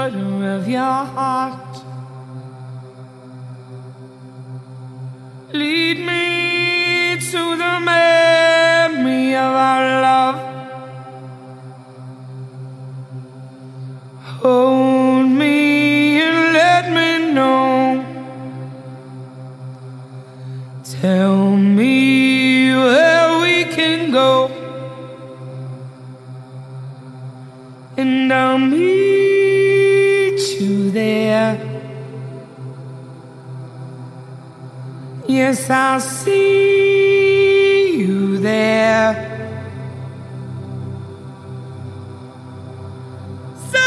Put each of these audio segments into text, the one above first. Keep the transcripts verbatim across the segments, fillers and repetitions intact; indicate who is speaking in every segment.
Speaker 1: corner of your heart. Lead me to the memory of our love. Hold me and let me know. Tell me where we can go, and I'll meet you there. Yes, I'll see you there. So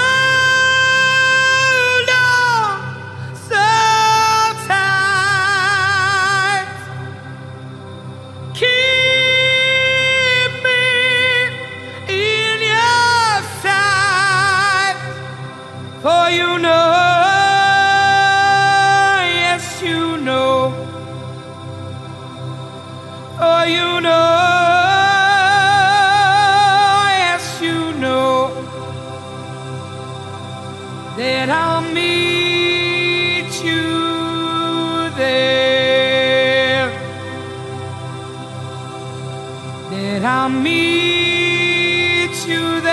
Speaker 1: hold on so tight. Keep me in your sight, for you know, yes you know, for you know, yes you know, that I'll meet you there, that I'll meet you there.